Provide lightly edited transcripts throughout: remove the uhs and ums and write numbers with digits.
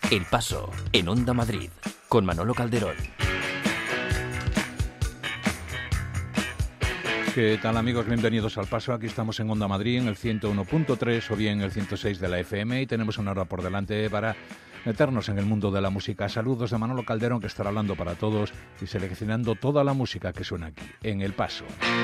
El Paso, en Onda Madrid, con Manolo Calderón. ¿Qué tal, amigos? Bienvenidos al Paso. Aquí estamos en Onda Madrid, en el 101.3 o bien el 106 de la FM, y tenemos una hora por delante para meternos en el mundo de la música. Saludos de Manolo Calderón, que estará hablando para todos y seleccionando toda la música que suena aquí, en El Paso.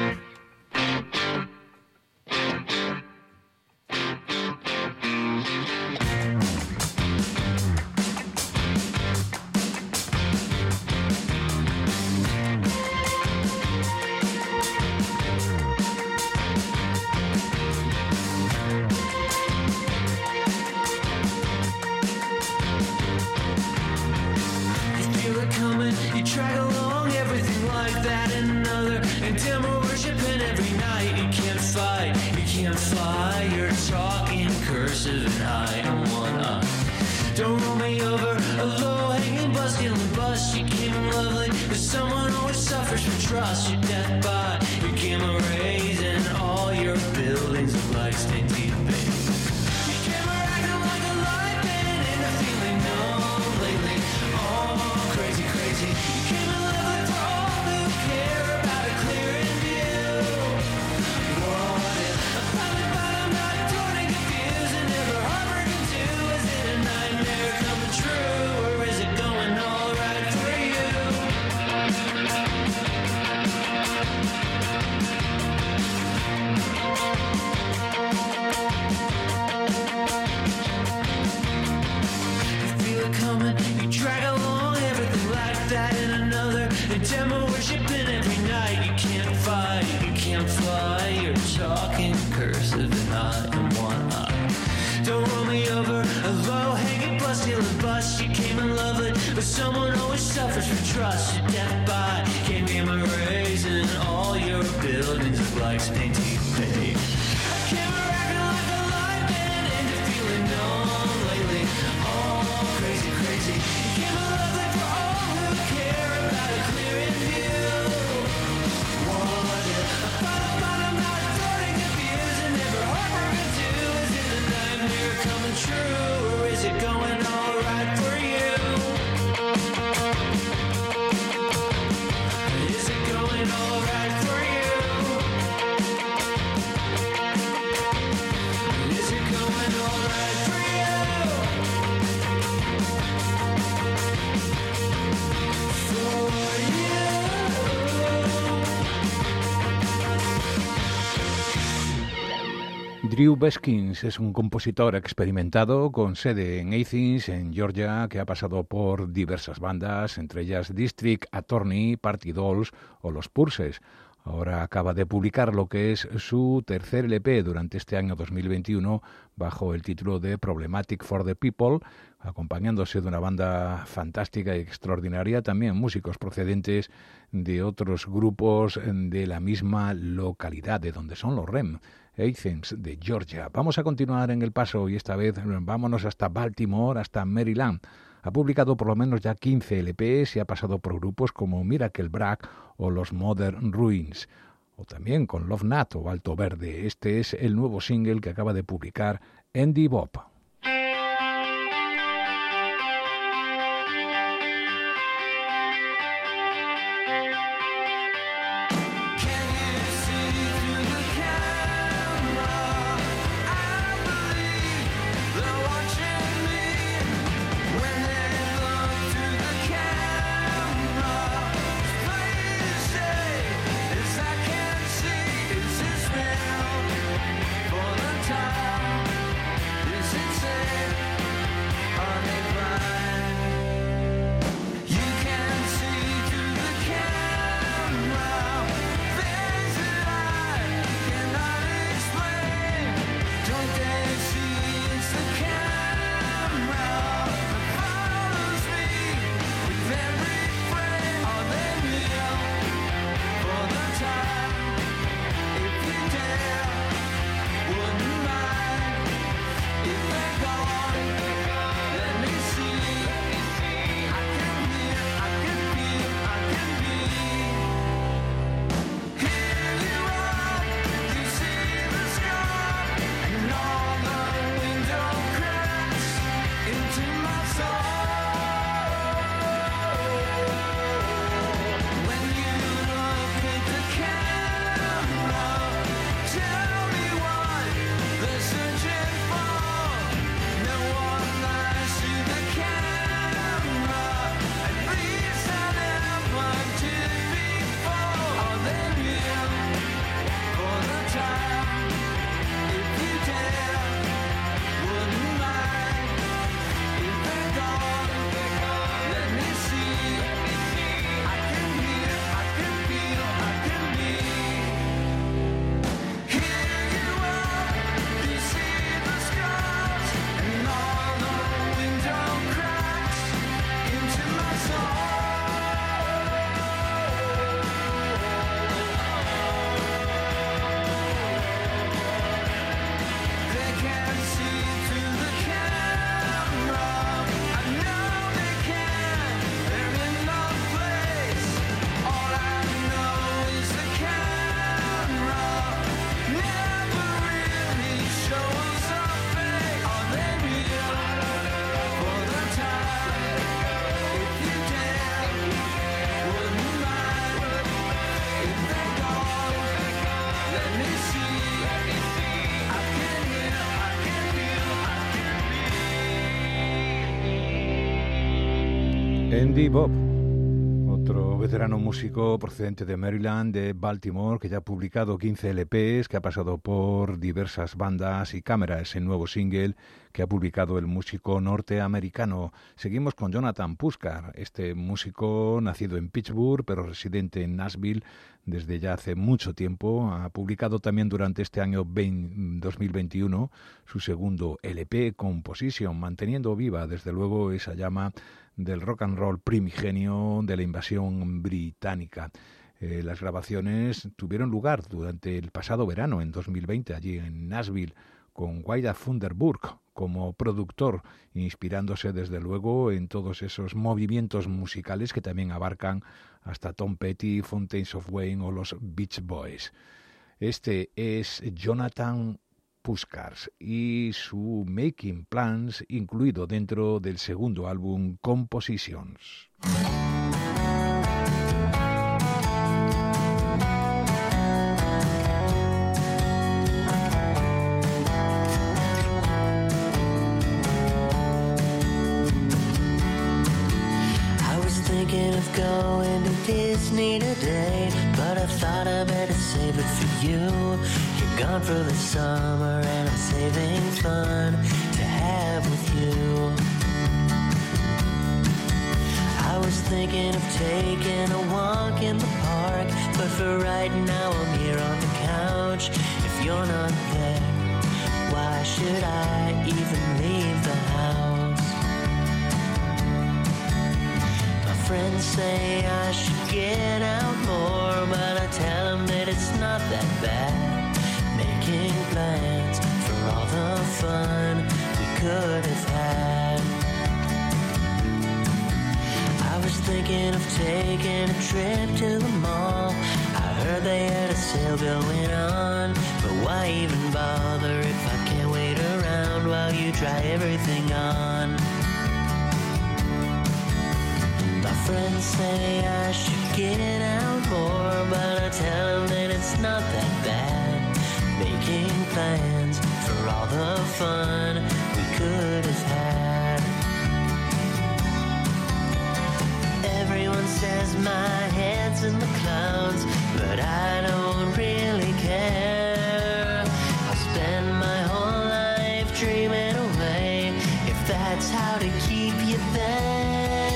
Drew Beskins es un compositor experimentado con sede en Athens, en Georgia, que ha pasado por diversas bandas, entre ellas District Attorney, Party Dolls o Los Purses. Ahora acaba de publicar lo que es su tercer LP durante este año 2021 bajo el título de Problematic for the People, acompañándose de una banda fantástica y extraordinaria, también músicos procedentes de otros grupos de la misma localidad, de donde son los REM, Athens, de Georgia. Vamos a continuar en El Paso y esta vez vámonos hasta Baltimore, hasta Maryland. Ha publicado por lo menos ya 15 LPs y ha pasado por grupos como Miracle Brag o los Modern Ruins, o también con Love Nut o Alto Verde. Este es el nuevo single que acaba de publicar Andy Bob. This is Andy Bob, otro veterano músico procedente de Maryland, de Baltimore, que ya ha publicado 15 LPs, que ha pasado por diversas bandas y cámaras. El nuevo single que ha publicado el músico norteamericano. Seguimos con Jonathan Puskar, este músico nacido en Pittsburgh, pero residente en Nashville desde ya hace mucho tiempo. Ha publicado también durante este año 2021 su segundo LP, Composition, manteniendo viva desde luego esa llama del rock and roll primigenio de la invasión británica. Las grabaciones tuvieron lugar durante el pasado verano, en 2020, allí en Nashville, con Wyatt Thunderburg como productor, inspirándose desde luego en todos esos movimientos musicales que también abarcan hasta Tom Petty, Fountains of Wayne o los Beach Boys. Este es Jonathan Puskar y su Making Plans, incluido dentro del segundo álbum Compositions. Thinking of going to Disney today, but I thought I better save it for you. You're gone for the summer and I'm saving fun to have with you. I was thinking of taking a walk in the park, but for right now I'm here on the couch. If you're not there, why should I even leave the house? Friends say I should get out more, but I tell them that it's not that bad. Making plans for all the fun we could have had. I was thinking of taking a trip to the mall. I heard they had a sale going on, but why even bother if I can't wait around while you try everything on? My friends say I should get out more, but I tell them that it's not that bad. Making plans for all the fun we could have had. Everyone says my head's in the clouds, but I don't really care. I'll spend my whole life dreaming away, if that's how to keep you there.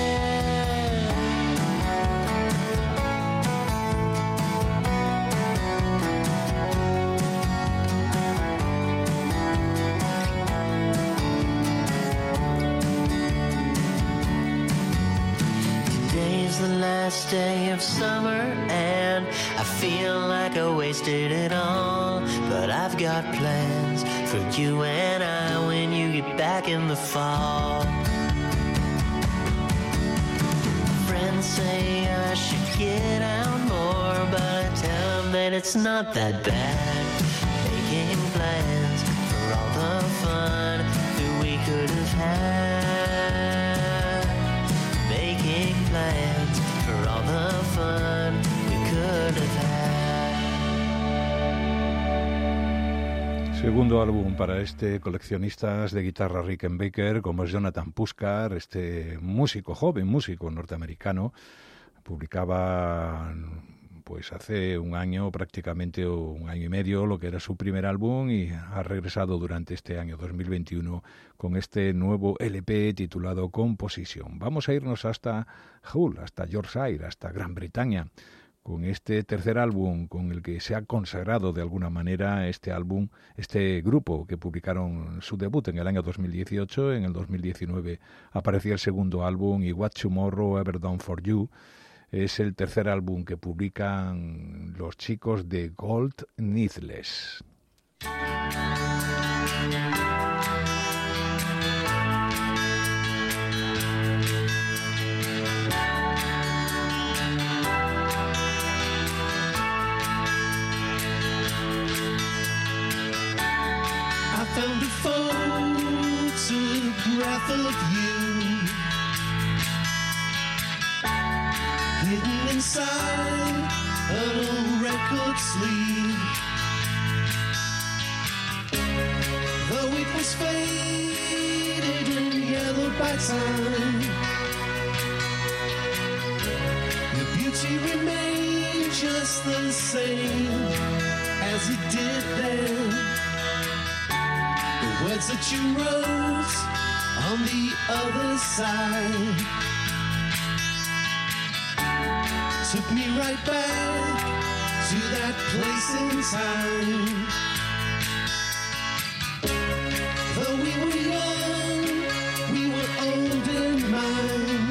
The last day of summer and I feel like I wasted it all, but I've got plans for you and I when you get back in the fall. Friends say I should get out more, but I tell them that it's not that bad. Making plans for all the fun that we could have had. Making plans for all the fun we could have had. Segundo álbum para este coleccionistas de guitarra Rickenbacker, como es Jonathan Puskar, este músico, joven músico norteamericano. Publicaba pues hace un año, prácticamente, o un año y medio, lo que era su primer álbum, y ha regresado durante este año 2021 con este nuevo LP titulado Composition. Vamos a irnos hasta Hull, hasta Yorkshire, hasta Gran Bretaña, con este tercer álbum con el que se ha consagrado de alguna manera este grupo, que publicaron su debut en el año 2018. En el 2019 aparecía el segundo álbum, y What Tomorrow Ever Done For You es el tercer álbum que publican los chicos de Gold Needles. I found a photograph of you hidden inside an old record sleeve. Though it was faded and yellowed by time, she remained just the same as it did then. The words that you wrote on the other side took me right back to that place in time. Though we were young, we were old in mind,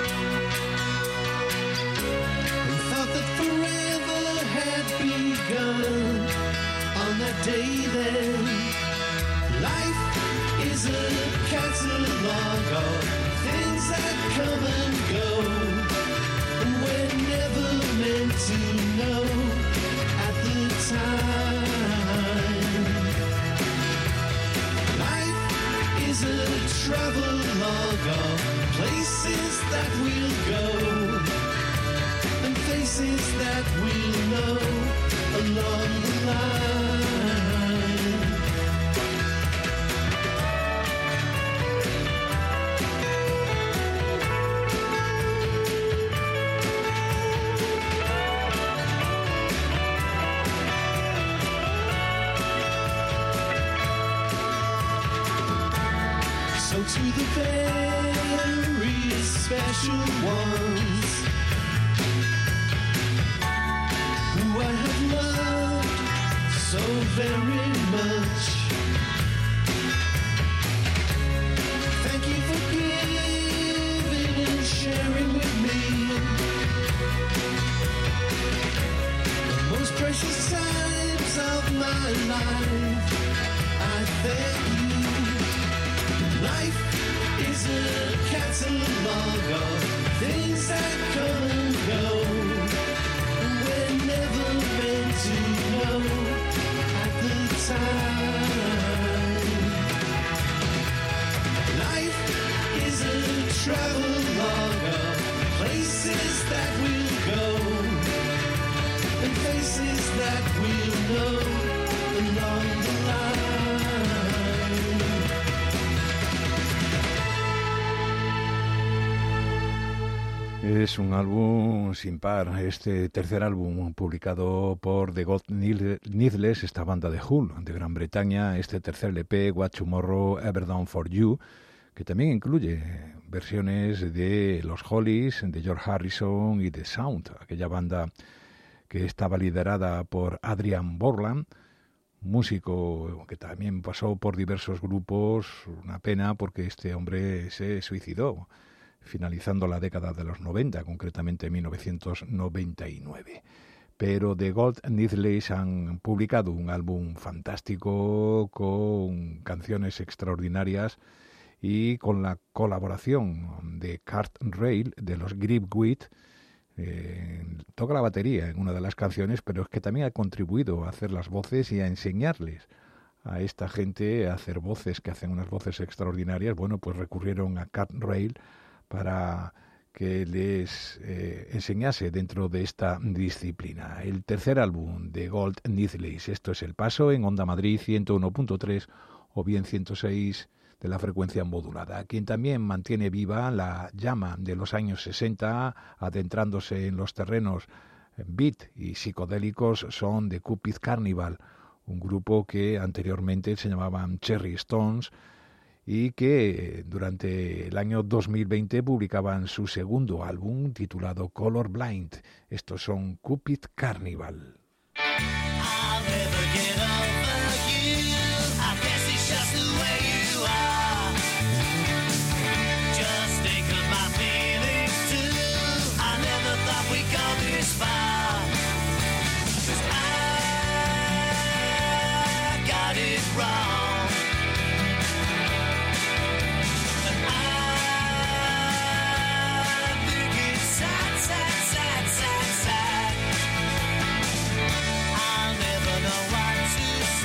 and thought that forever had begun on that day then. Life is a catalog of things that come and go, and we're never meant to know at the time. Life is a travelogue of places that we'll go, and faces that we'll know along the line. So to the very special ones who I have loved so very much, thank you for giving and sharing with me the most precious times of my life. I thank you. Life is a catalog of things that come and go, and we're never meant to know at the time. Life is a travelogue of places that we'll go, and faces that we'll know along the line. Es un álbum sin par, este tercer álbum publicado por The God Needless, esta banda de Hull, de Gran Bretaña, este tercer LP, What Tomorrow Ever Done For You, que también incluye versiones de los Hollies, de George Harrison y de Sound, aquella banda que estaba liderada por Adrian Borland, músico que también pasó por diversos grupos. Una pena porque este hombre se suicidó finalizando la década de los 90, concretamente en 1999. Pero The God Needless han publicado un álbum fantástico con canciones extraordinarias y con la colaboración de Kurt Rail de los Gripweed. Toca la batería en una de las canciones, pero es que también ha contribuido a hacer las voces y a enseñarles a esta gente a hacer voces, que hacen unas voces extraordinarias. Bueno, pues recurrieron a Kurt Rail para que les enseñase dentro de esta disciplina. El tercer álbum de Gold Needless, esto es El Paso, en Onda Madrid 101.3 o bien 106 de la frecuencia modulada. Quien también mantiene viva la llama de los años 60, adentrándose en los terrenos beat y psicodélicos, son The Cupid Carnival, un grupo que anteriormente se llamaban Cherry Stones, y que durante el año 2020 publicaban su segundo álbum titulado Color Blind. Estos son Cupid Carnival. I'll never know what to say.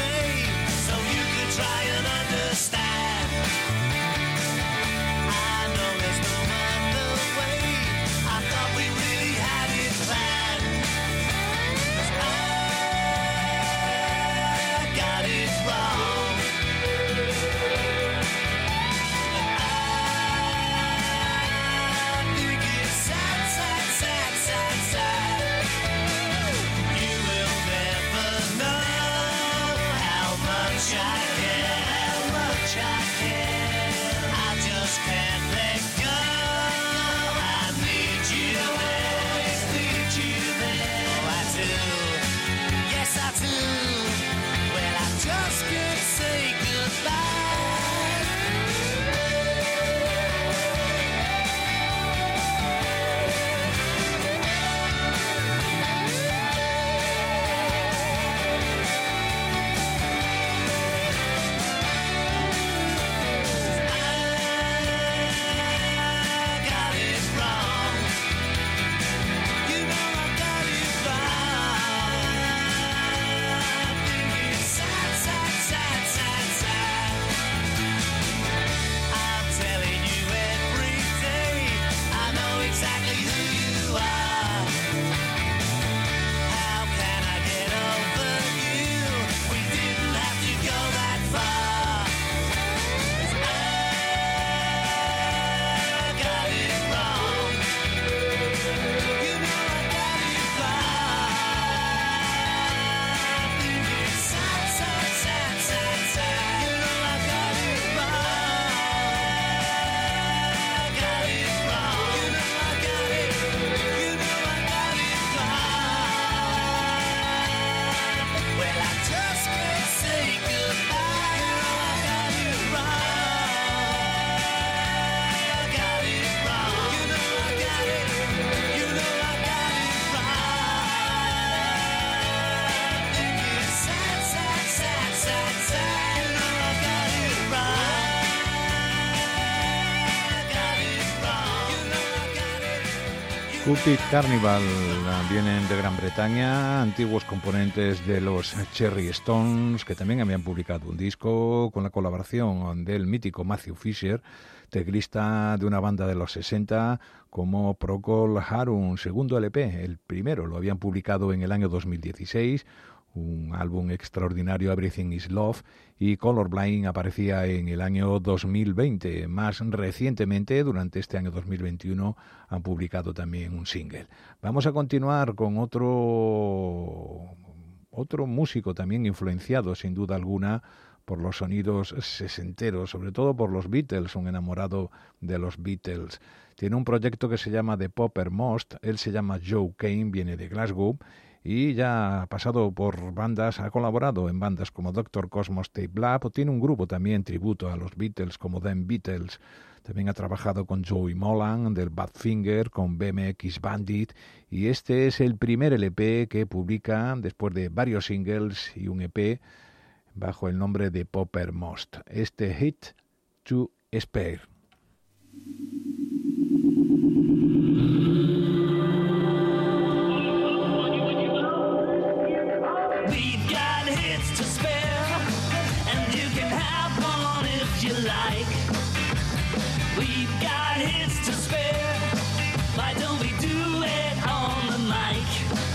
Cupid Carnival vienen de Gran Bretaña, antiguos componentes de los Cherry Stones, que también habían publicado un disco con la colaboración del mítico Matthew Fisher, teclista de una banda de los 60 como Procol Harum, segundo LP. El primero lo habían publicado en el año 2016, un álbum extraordinario, Everything is Love, y Colorblind aparecía en el año 2020. Más recientemente, durante este año 2021, han publicado también un single. Vamos a continuar con otro músico también influenciado, sin duda alguna, por los sonidos sesenteros, sobre todo por los Beatles, un enamorado de los Beatles. Tiene un proyecto que se llama The Poppermost, él se llama Joe Kane, viene de Glasgow, y ya ha pasado por bandas, ha colaborado en bandas como Dr. Cosmos Tape Lab, tiene un grupo también tributo a los Beatles como Them Beatles. También ha trabajado con Joey Molland del Badfinger, con BMX Bandit, y este es el primer LP que publica después de varios singles y un EP bajo el nombre de Poppermost. Este Hit to Spare. We've got hits to spare, and you can have one if you like. We've got hits to spare, why don't we do it on the mic?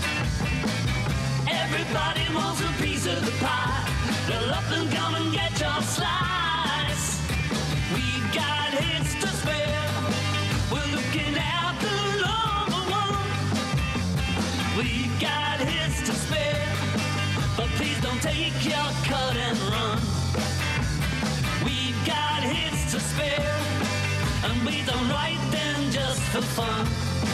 Everybody wants a piece of the pie, well up and come and get your slice. We've got hits to spare, we're looking at the number one. We've got hits to spare, but please don't take your cut and run. We've got hits to spare, and we don't write them just for fun.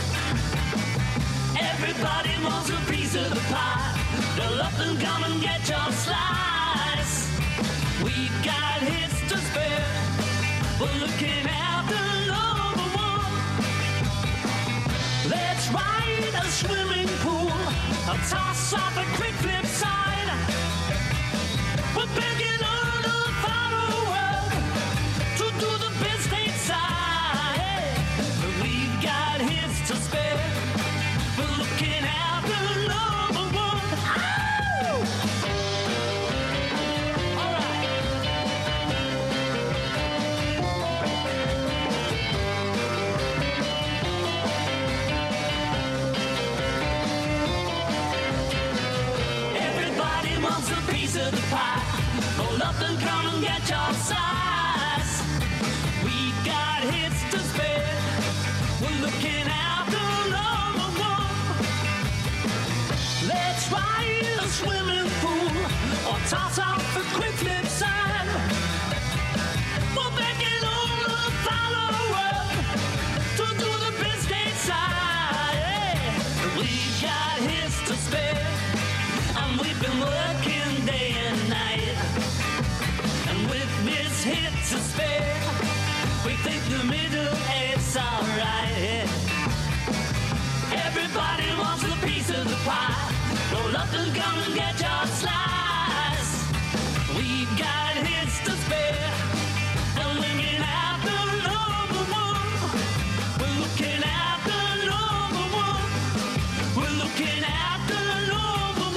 Everybody wants a piece of the pie, well up and come and get your slice. We've got hits to spare, we're looking at the number one. Let's ride a swimming pool, a toss off a quick flip side. We're begging all the final world to do the best stateside. Hey, we've got hits to spare, we're looking at the number one. Ow! All right. Everybody wants a piece of the pie, roll up and come and get your size. We've got hits to spare, we're looking at the number one. Let's ride a swimming pool, or toss off a quick flip side. We're begging all the followers to do the best stateside. Hey, we've got hits to spare, and we've been working day and night. And with this hit to spare, we think the middle is alright. Everybody wants a piece of the pie, roll up and come and get your slice. We've got hits to spare, and looking at the number one. We're looking at the number one. We're looking at the number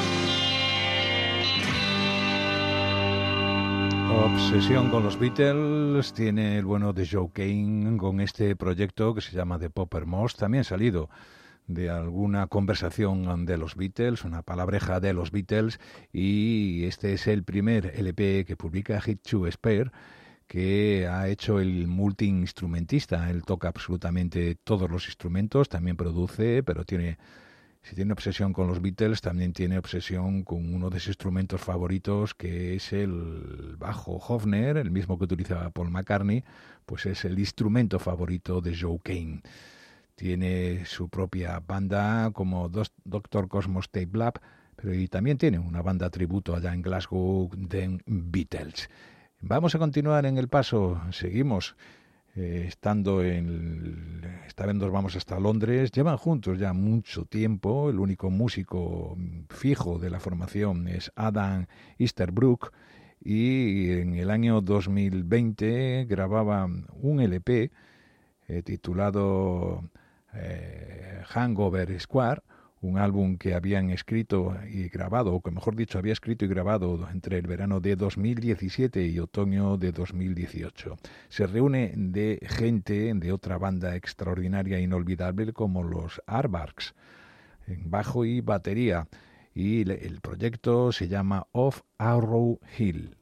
one. Obsesión con los Beatles tiene el bueno de Joe Kane con este proyecto que se llama The Poppermost. También ha salido de alguna conversación de los Beatles, una palabreja de los Beatles, y este es el primer LP que publica Hit to Spare, que ha hecho el multiinstrumentista. Él toca absolutamente todos los instrumentos, también produce, pero si tiene obsesión con los Beatles, también tiene obsesión con uno de sus instrumentos favoritos, que es el bajo Hofner, el mismo que utilizaba Paul McCartney, pues es el instrumento favorito de Joe Kane. Tiene su propia banda como Dr. Cosmos Tape Lab, pero y también tiene una banda tributo allá en Glasgow, The Beatles. Vamos a continuar en el paso, seguimos esta vez nos vamos hasta Londres. Llevan juntos ya mucho tiempo, el único músico fijo de la formación es Adam Easterbrook, y en el año 2020 grababa un LP titulado Hangover Square, un álbum que habían escrito y grabado, o que mejor dicho, había escrito y grabado entre el verano de 2017 y otoño de 2018. Se reúne de gente de otra banda extraordinaria e inolvidable como los Aardvarks, en bajo y batería, y el proyecto se llama Off Arrow Hill.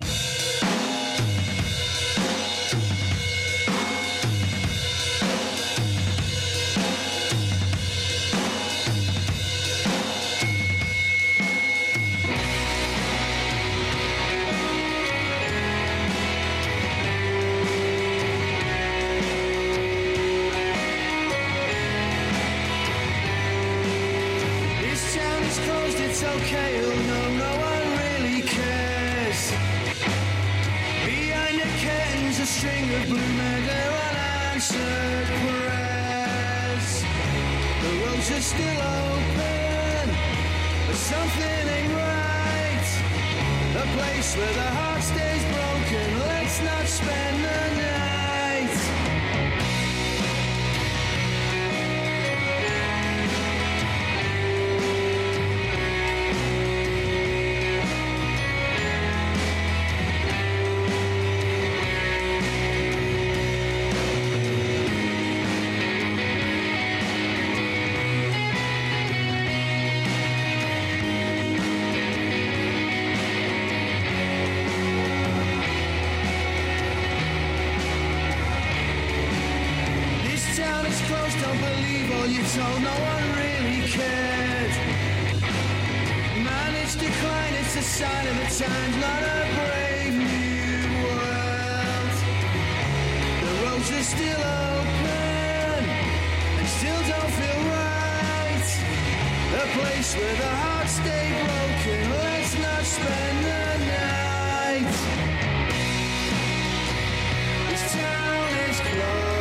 It's okay, oh no, no one really cares. Behind the curtains, a string of blue mega unanswered prayers. The roads are still open, but something ain't right. A place where the heart stays broken, let's not spend the night. Told no one really cared. Man, it's decline, it's a sign of the times, not a brave new world. The roads are still open and still don't feel right. A place where the hearts stay broken, let's not spend the night. This town is closed.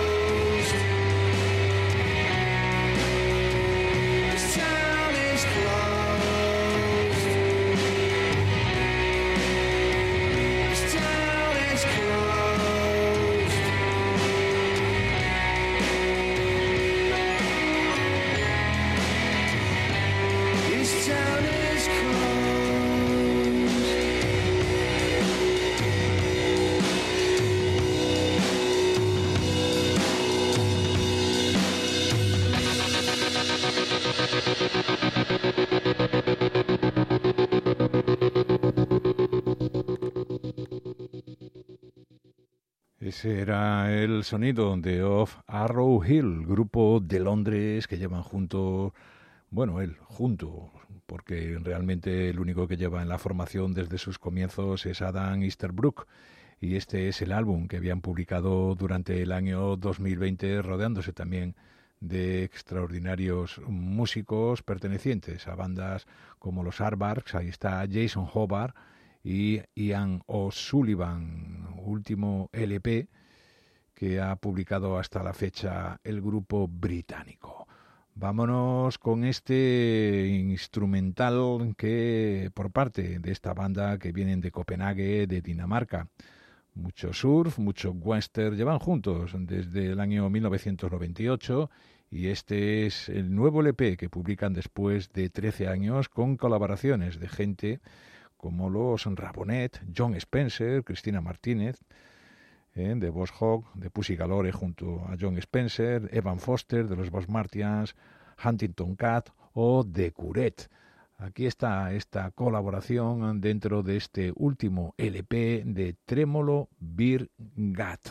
Ese era el sonido de Off Arrow Hill, grupo de Londres que llevan junto, porque realmente el único que lleva en la formación desde sus comienzos es Adam Easterbrook, y este es el álbum que habían publicado durante el año 2020, rodeándose también de extraordinarios músicos pertenecientes a bandas como los Aardvarks. Ahí está Jason Hobart y Ian O'Sullivan, último LP que ha publicado hasta la fecha el grupo británico. Vámonos con este instrumental que por parte de esta banda que vienen de Copenhague, de Dinamarca. Mucho surf, mucho western, llevan juntos desde el año 1998 y este es el nuevo LP que publican después de 13 años con colaboraciones de gente como los Rabonet, John Spencer, Cristina Martínez, de Boss Hogg, de Pussy Galore junto a John Spencer, Evan Foster de los Boss Martians, Huntington Cat o The Curet. Aquí está esta colaboración dentro de este último LP de Tremolo Beer Gat.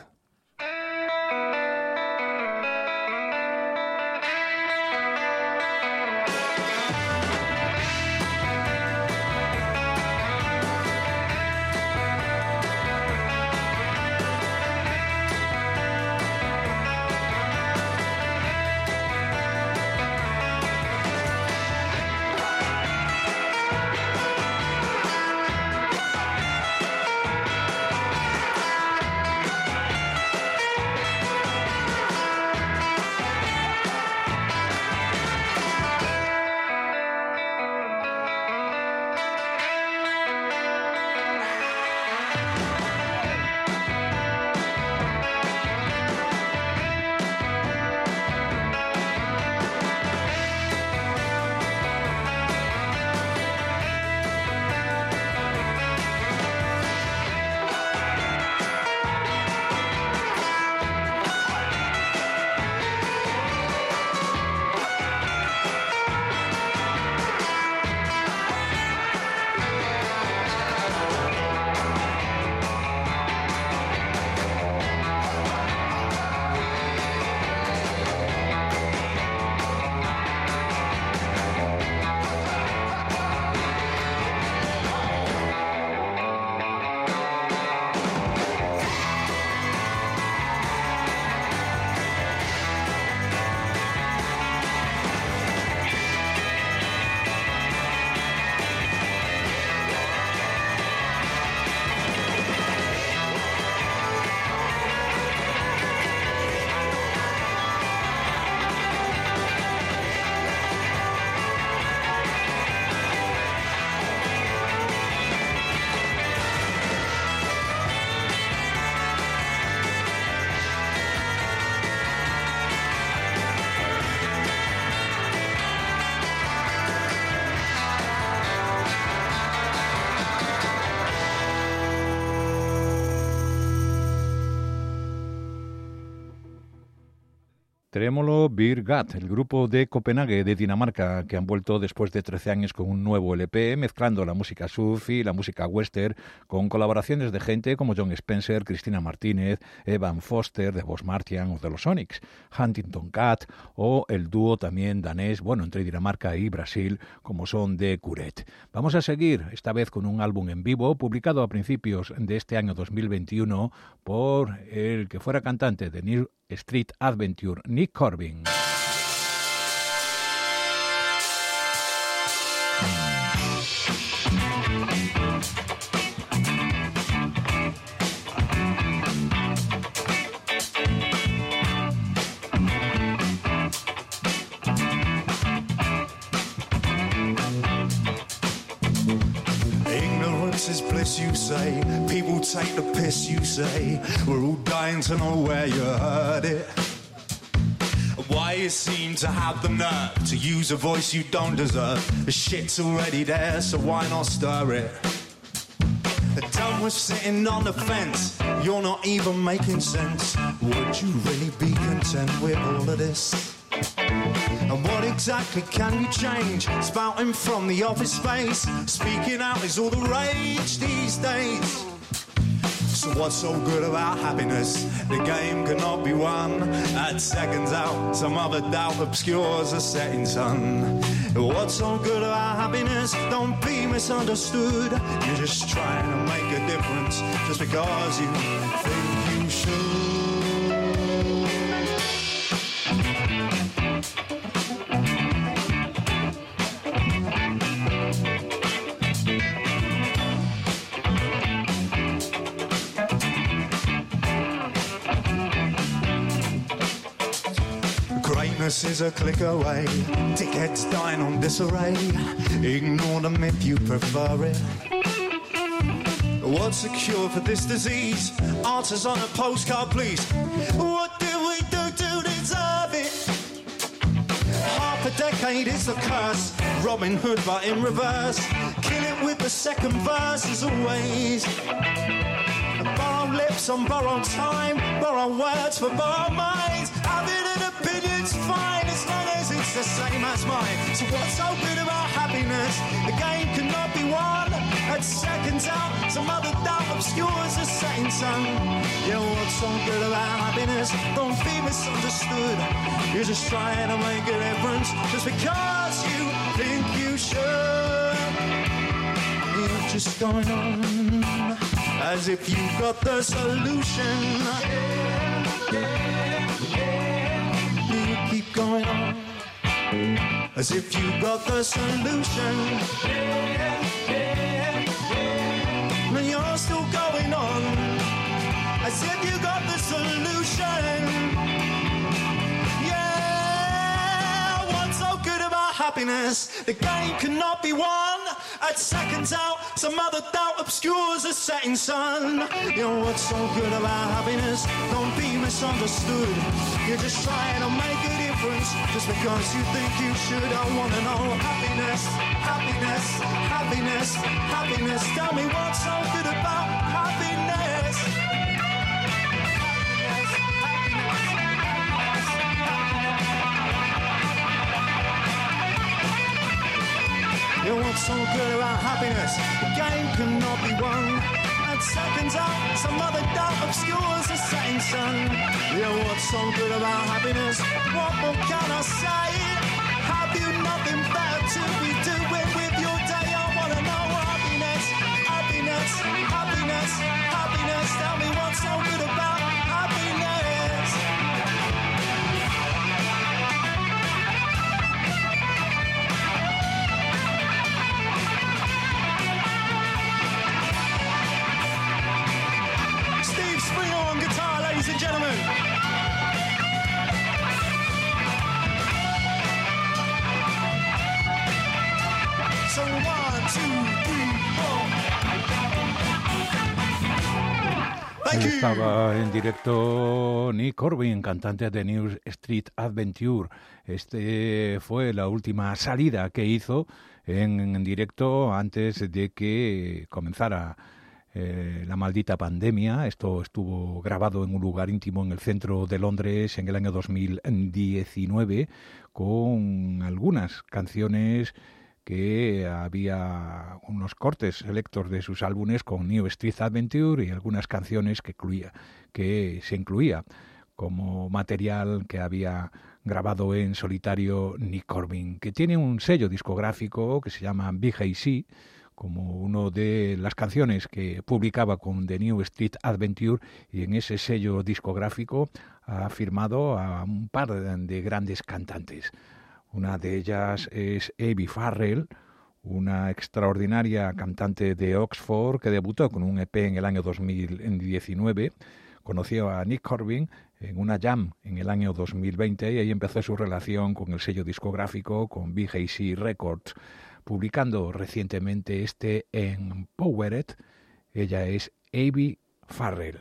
Trémolo Beer Gut, el grupo de Copenhague, de Dinamarca, que han vuelto después de 13 años con un nuevo LP, mezclando la música sufi, la música western, con colaboraciones de gente como John Spencer, Cristina Martínez, Evan Foster, de Boss Martian o de los Sonics, Huntington Cat o el dúo también danés, bueno, entre Dinamarca y Brasil, como son The Curet. Vamos a seguir, esta vez con un álbum en vivo, publicado a principios de este año 2021 por el que fuera cantante de New Street Adventure, Nick Corbin. Is bliss, you say. People take the piss, you say. We're all dying to know where you heard it. Why you seem to have the nerve to use a voice you don't deserve. The shit's already there, so why not stir it? Done with sitting on the fence. You're not even making sense. Would you really be content with all of this? And what exactly can you change? Spouting from the office space, speaking out is all the rage these days. So what's so good about happiness? The game cannot be won at seconds out. Some other doubt obscures the setting sun. What's so good about happiness? Don't be misunderstood. You're just trying to make a difference just because you think you should. Greatness is a click away. Dickheads dying on disarray. Ignore them if you prefer it. What's the cure for this disease? Answers on a postcard, please. What did we do to deserve it? Half a decade is the curse. Robin Hood but in reverse. Kill it with the second verse as always. Borrow lips on borrowed time. Borrow words for borrowed minds. Having an opinion's fine as long as it's the same as mine. So what's so good about happiness? The game cannot be won at seconds out. Some other doubt obscures the setting sun. Yeah, what's so good about happiness? Don't be misunderstood. You're just trying to make a difference just because you think you should. You're just going on as if you've got the solution. You keep going on as if you've got the solution. And you're still going on as if you got the solution. Yeah, what's so good about happiness? The game cannot be won at seconds out. Some other doubt obscures the setting sun. You know what's so good about happiness? Don't be misunderstood. You're just trying to make a difference just because you think you should. I wanna know happiness, happiness, happiness, happiness. Tell me what's so good about happiness. You know what's so good about happiness? The game cannot be won at seconds out. Some other doubt obscures the setting sun. You know what's so good about happiness? What more can I say? Have you nothing better to be doing with your day? I wanna know happiness, happiness, happiness, happiness. Tell me what's so good about happiness. On guitar, ladies and gentlemen. So 1, 2, 3, 4. Thank you. Estaba en directo Nick Corbin, cantante de New Street Adventure. Este fue la última salida que hizo en directo antes de que comenzara La maldita pandemia. Esto estuvo grabado en un lugar íntimo en el centro de Londres en el año 2019 con algunas canciones que había unos cortes selectos de sus álbumes con New Street Adventure y algunas canciones que se incluía como material que había grabado en solitario Nick Corbin, que tiene un sello discográfico que se llama Big AC, como una de las canciones que publicaba con The New Street Adventure, y en ese sello discográfico ha firmado a un par de grandes cantantes. Una de ellas es Abby Farrell, una extraordinaria cantante de Oxford que debutó con un EP en el año 2019. Conoció a Nick Corbin en una jam en el año 2020 y ahí empezó su relación con el sello discográfico, con Big AC Records, publicando recientemente Empowered. Ella es Abby Farrell.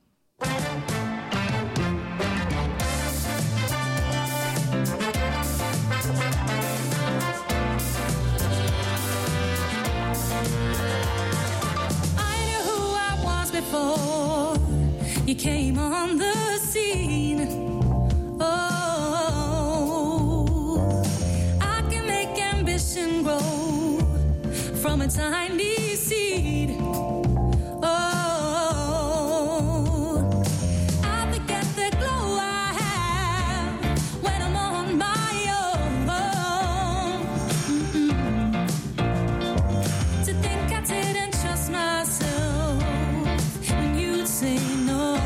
Before you came on the scene, oh, I can make ambition grow from a tiny seed. Oh, I forget the glow I have when I'm on my own. To think I didn't trust myself, say no.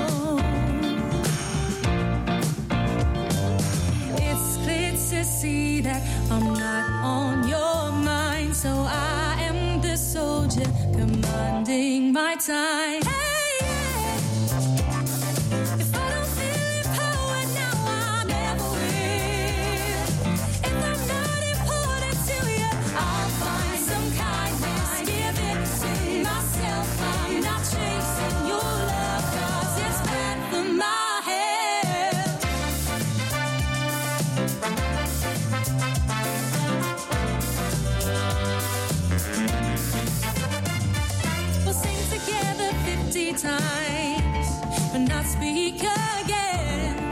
It's clear to see that I'm not on your mind, so I am the soldier commanding my time. Hey, yeah. If I don't feel empowered now, I never will. If I'm not important to you, I'll find some kindness, give it to myself. I'm not chasing your love, 'cause it's bad for my health. We'll sing together 50 times, but not speak again.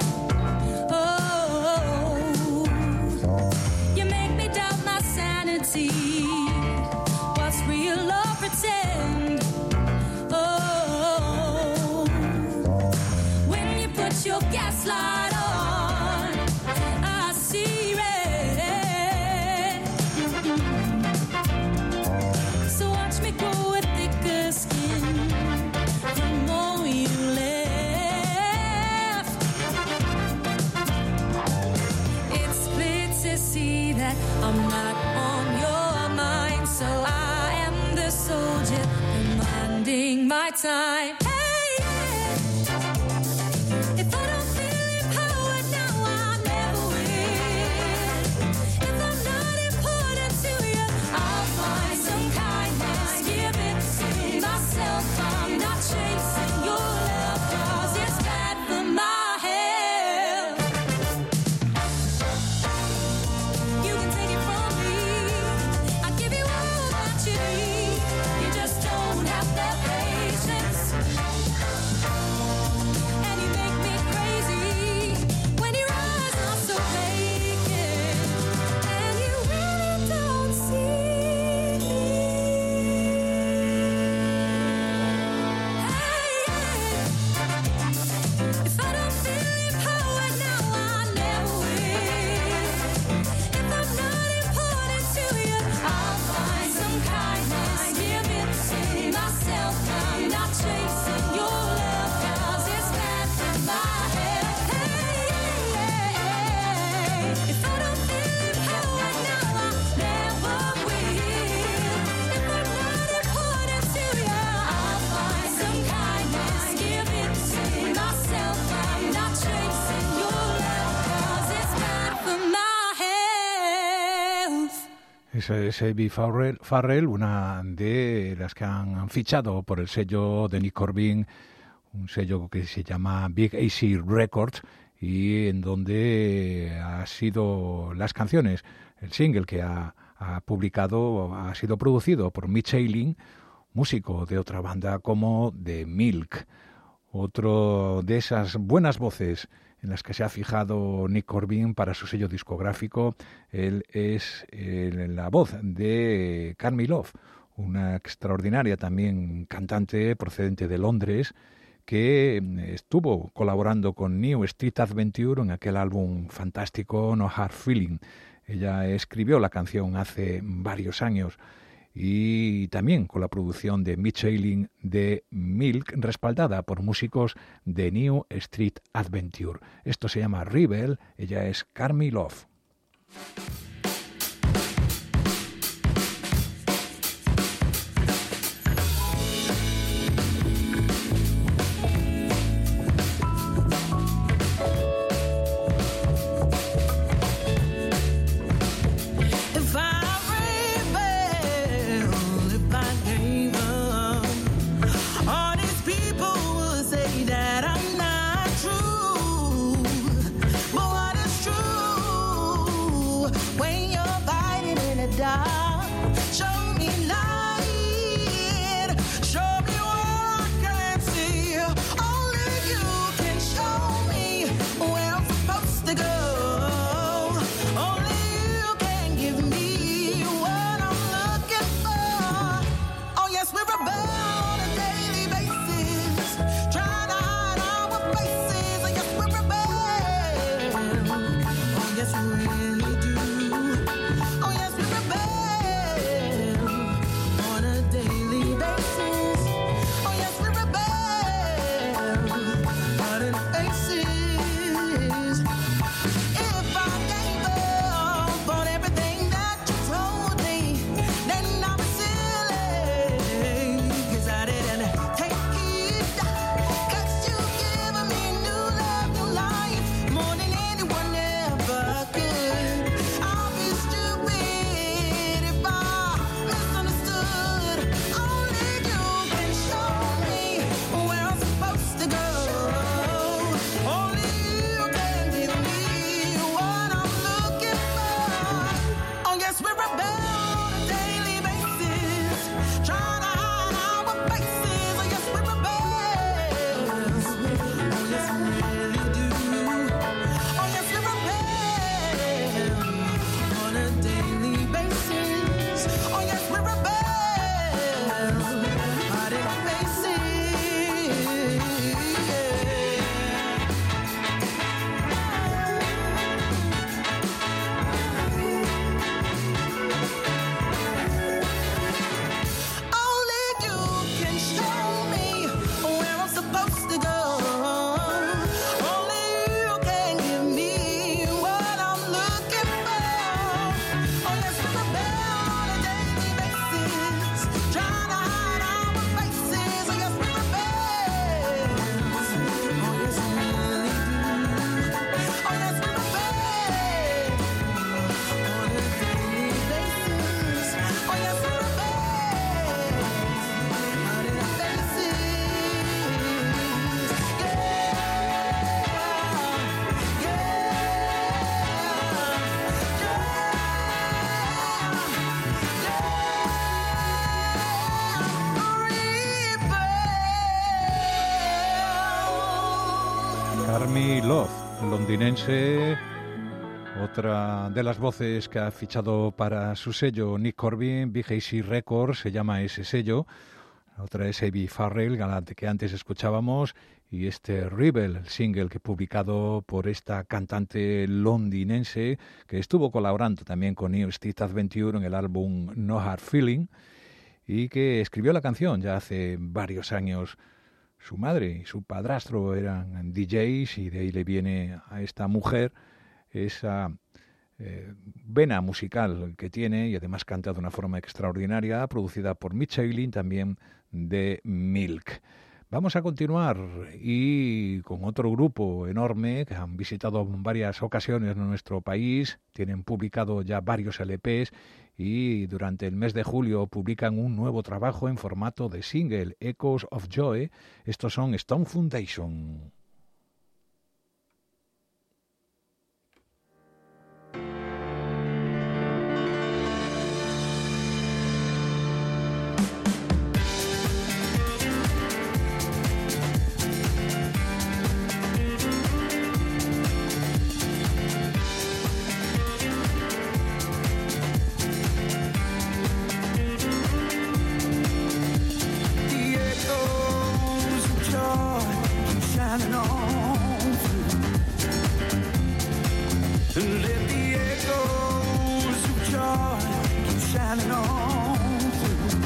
Oh, you make me doubt my sanity. What's real or pretend? Your gaslight on, I see red. So watch me grow a thicker skin the more you left. It's clear to see that I'm not on your mind, so I am the soldier commanding my time. Es Abby Farrell, una de las que han fichado por el sello de Nick Corbin, un sello que se llama Big AC Records, y en donde ha sido las canciones, el single que ha publicado, ha sido producido por Mitch Ailing, músico de otra banda como The Milk. Otro de esas buenas voces en las que se ha fijado Nick Corbin para su sello discográfico. Él es la voz de Carmi Love, una extraordinaria también cantante procedente de Londres, que estuvo colaborando con New Street Adventure en aquel álbum fantástico No Hard Feeling. Ella escribió la canción hace varios años, y también con la producción de Mitch Ailing de Milk, respaldada por músicos de New Street Adventure. Esto se llama Rebel, ella es Carmi Love. Carmi Love, londinense, otra de las voces que ha fichado para su sello Nick Corbin, BJC Records, se llama ese sello. Otra es Abby Farrell, que antes escuchábamos, y este Rebel, el single que publicado por esta cantante londinense que estuvo colaborando también con New Street Adventure en el álbum No Hard Feeling, y que escribió la canción ya hace varios años. Su madre y su padrastro eran DJs, y de ahí le viene a esta mujer esa vena musical que tiene, y además canta de una forma extraordinaria, producida por Mitch Ailing, también de Milk. Vamos a continuar y con otro grupo enorme que han visitado en varias ocasiones en nuestro país, tienen publicado ya varios LPs y durante el mes de julio publican un nuevo trabajo en formato de single, Echoes of Joy. Estos son Stone Foundation. shining on through.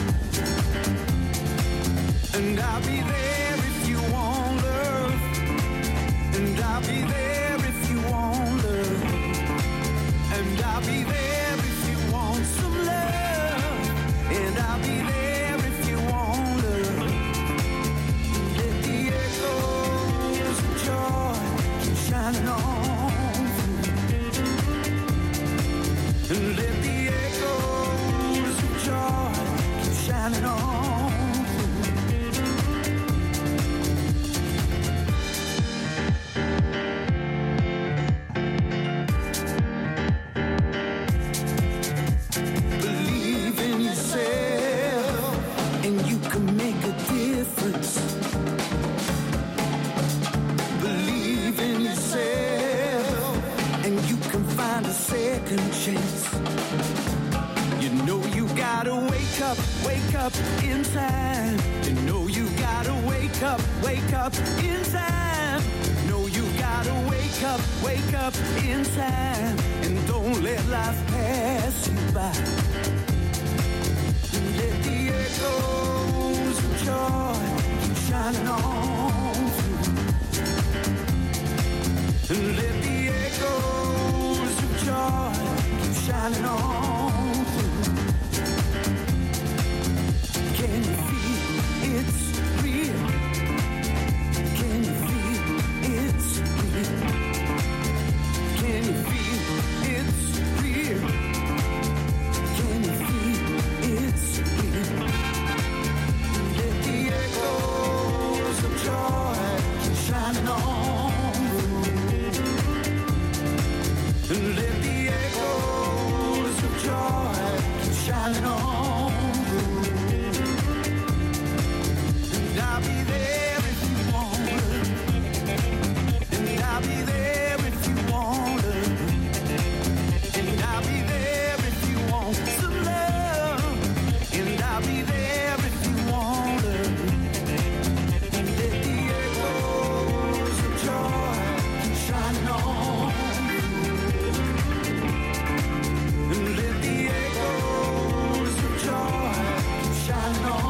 And I'll be there if you want love. And I'll be there if you want love. And I'll be there if you want some love. And I'll be there if you want love. Let the echoes of joy keep shining on through. And let the echoes of joy keep shining on through. Believe in yourself and you can make a difference. Believe in yourself and you can find a second chance. You know you gotta wake up in time. You know you gotta wake up in time. Know you gotta wake up in time. And don't let life pass you by. Let the echoes of joy keep shining on through. And let the echoes of joy keep shining on through. Can you feel it's real? Can you feel it's real? Can you feel it's real? Can you feel it's real? Let the echoes of joy keep shining on through. And let the echoes of joy keep shining on through. And I'll be there if you want it. And I'll be there if you want it. And I'll be there if you want some love. And I'll be there if you want it. And let the echoes of joy keep shining on. And let the echoes of joy keep shining on.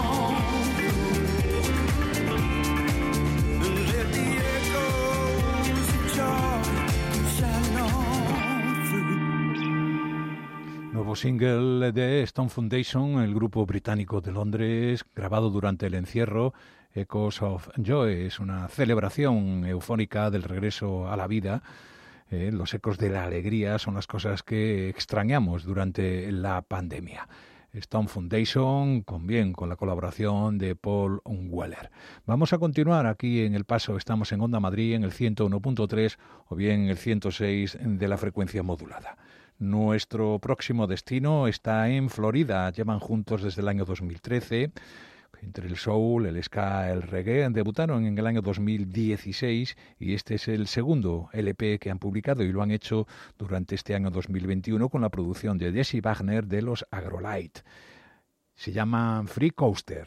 And let the echoes of joy keep shining on through. Nuevo single de Stone Foundation, el grupo británico de Londres, grabado durante el encierro. Echoes of Joy es una celebración eufórica del regreso a la vida. Los ecos de la alegría son las cosas que extrañamos durante la pandemia. Stone Foundation, con la colaboración de Paul Weller. Vamos a continuar aquí en El Paso. Estamos en Onda Madrid, en el 101.3 o bien en el 106 de la frecuencia modulada. Nuestro próximo destino está en Florida. Llevan juntos desde el año 2013. Entre el soul, el ska, el reggae, debutaron en el año 2016 y este es el segundo LP que han publicado y lo han hecho durante este año 2021 con la producción de Jesse Wagner de los Agrolite. Se llaman Free Coaster.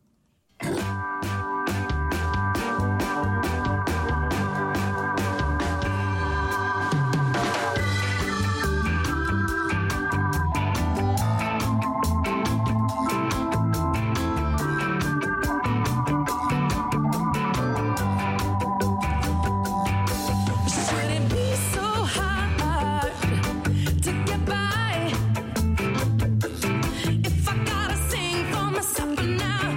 Should it be so hard to get by? If I gotta sing for myself now.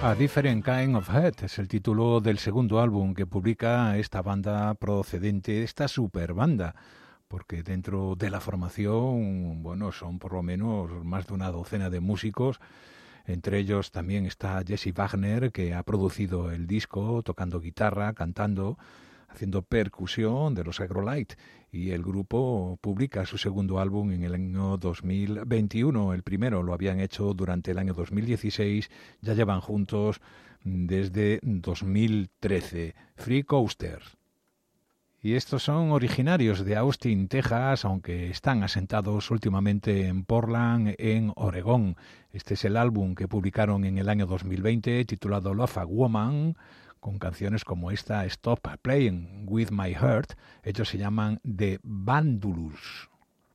A Different Kind of Head es el título del segundo álbum que publica esta banda procedente, esta super banda, porque dentro de la formación, bueno, son por lo menos más de una docena de músicos. Entre ellos también está Jesse Wagner, que ha producido el disco, tocando guitarra, cantando, haciendo percusión de los Agrolight, y el grupo publica su segundo álbum en el año 2021. El primero lo habían hecho durante el año 2016, ya llevan juntos desde 2013. Free Coasters. Y estos son originarios de Austin, Texas, aunque están asentados últimamente en Portland, en Oregón. Este es el álbum que publicaron en el año 2020, titulado Love a Woman, con canciones como esta, Stop Playing With My Heart. Ellos se llaman The Vandulus.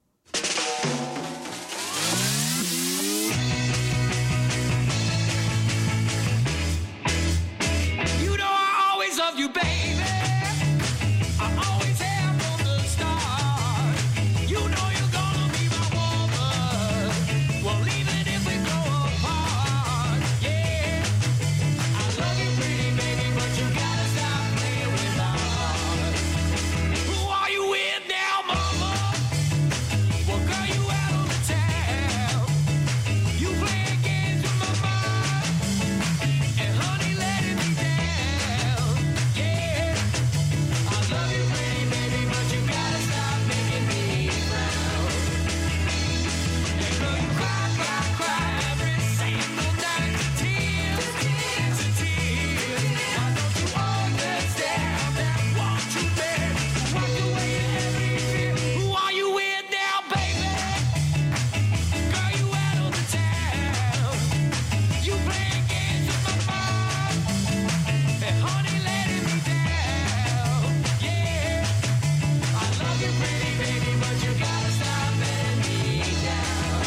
You know I always love you, baby. I always have from the start. You know you're gonna be my woman. Well, even if we go apart, yeah. I love you, pretty baby, but you gotta stop playing with my heart. Who are you with now, mama? Well, girl, you out on the town. You playing games with my mind, and honey, letting me down, yeah. I love you, pretty baby, but you gotta stop making me frown. And girl, you cry, cry, cry every single night. Tears, tears, and tears. Why don't you understand that what you meant? Walk away every fear. Who are you with now, baby? Girl, you out on the town. You playing games with my mind, and honey, letting me down, yeah. I love you, pretty baby, but you gotta stop letting me down.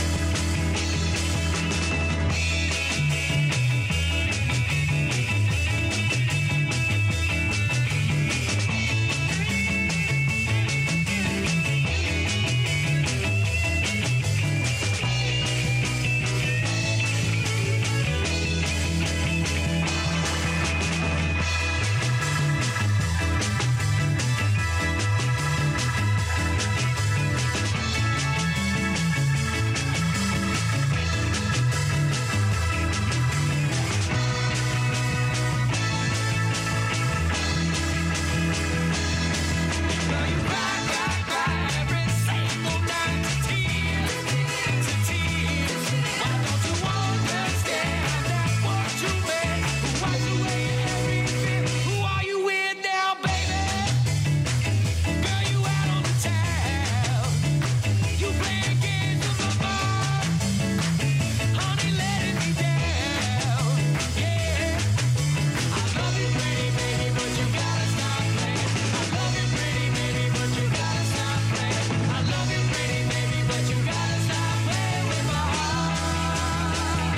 Girl, you cry, cry, cry every single night. Tears, tears, and tears. Why don't you understand that what you meant? Wash away every fear. Who are you with now, baby? Girl, you out on the town. You playing games with my mind, honey, letting me down, yeah. I love you, pretty baby, but you gotta stop playing. I love you, pretty baby, but you gotta stop playing. I love you, pretty baby, but you gotta stop playing with my heart.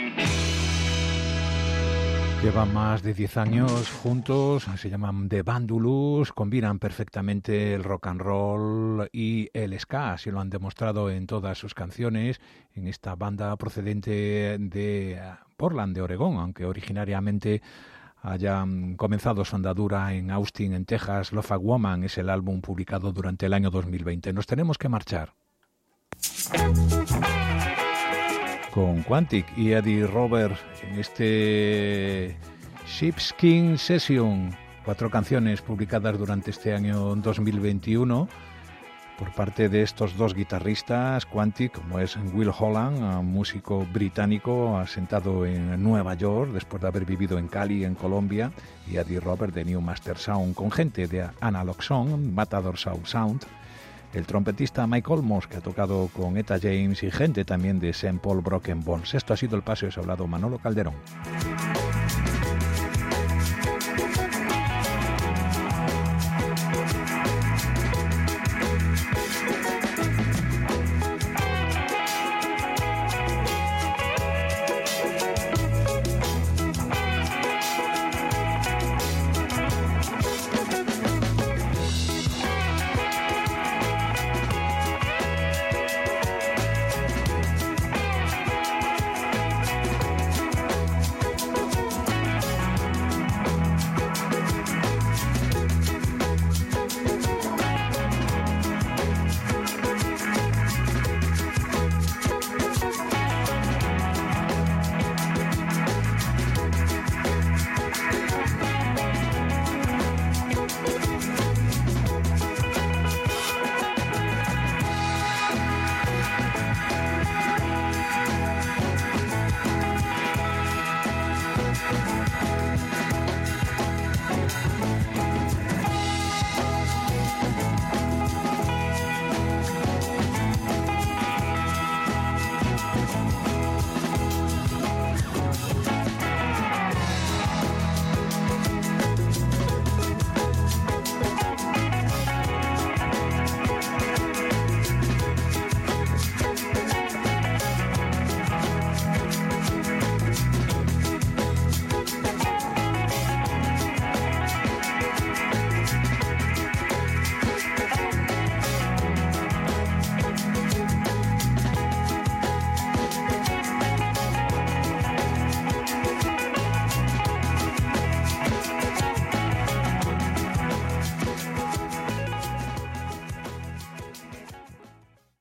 Llevan más de 10 años juntos, se llaman The Vandulus, combinan perfectamente el rock and roll y el ska, así lo han demostrado en todas sus canciones, en esta banda procedente de Portland, de Oregón, aunque originariamente hayan comenzado su andadura en Austin, en Texas. Love a Woman es el álbum publicado durante el año 2020. Nos tenemos que marchar con Quantic y Eddie Roberts en este Sheepskin Session. 4 canciones publicadas durante este año 2021 por parte de estos dos guitarristas. Quantic, como es Will Holland, un músico británico asentado en Nueva York después de haber vivido en Cali, en Colombia, y Eddie Roberts de New Master Sound, con gente de Analog Sound, Matador Sound, el trompetista Mike Olmos, que ha tocado con Etta James, y gente también de St. Paul Broken Bones. Esto ha sido El Paso y os ha hablado Manolo Calderón.